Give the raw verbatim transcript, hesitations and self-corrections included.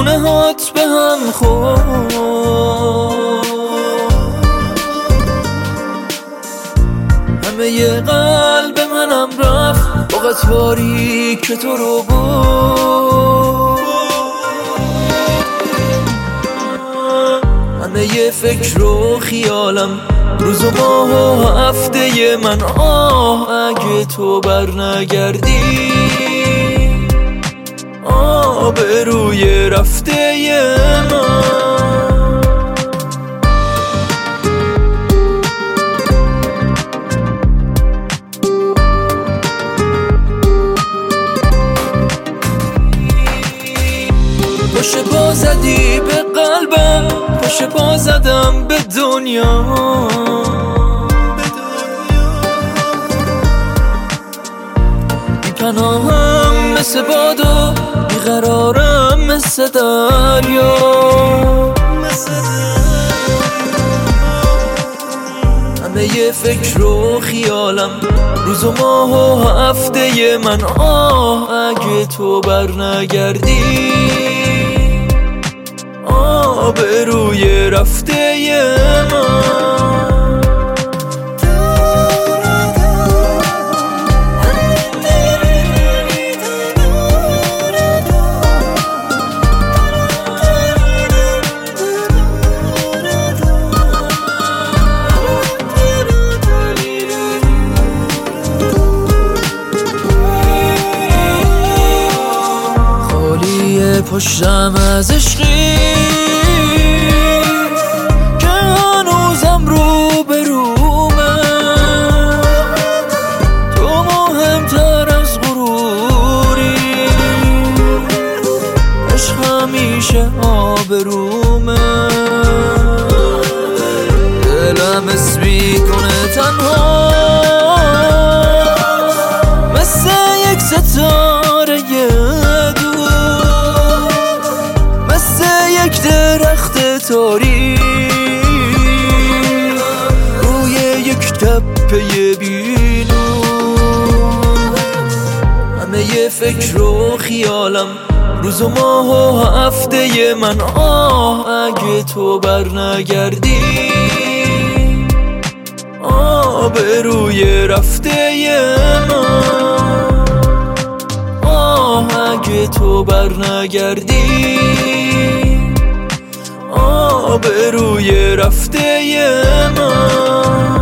خونه هات به هم خورد. همه ی قلب منم رفت با قطاری که تو رو بود. همه ی فکر و خیالم روز و ماه و هفته من آه اگه تو بر نگردی. آه به روی رفته من پشت پا زدی به قلبم، پشت پا زدم به دنیا. بی پناهم مثل باد و بیقرارم مثل دریا. همه ی فکر و خیالم روز و ماه و هفته من آه اگه تو بر نگردی. آه به روی رفته من خالیه پشتم از عشقی که هنوزم رو به رومه. تو مهمتر از غروری، عشق همیشه آبرومه. دلم حس میکنه تنها مثل یک ستاره دور، مثل یک درخت تاری روی یک تپه بی‌نور. همه ی فکر و خیالم روز و ماه و هفته من آه اگه تو بر نگردی. آه به روی رفته من آه اگه تو بر نگردی. آه به روی رفته من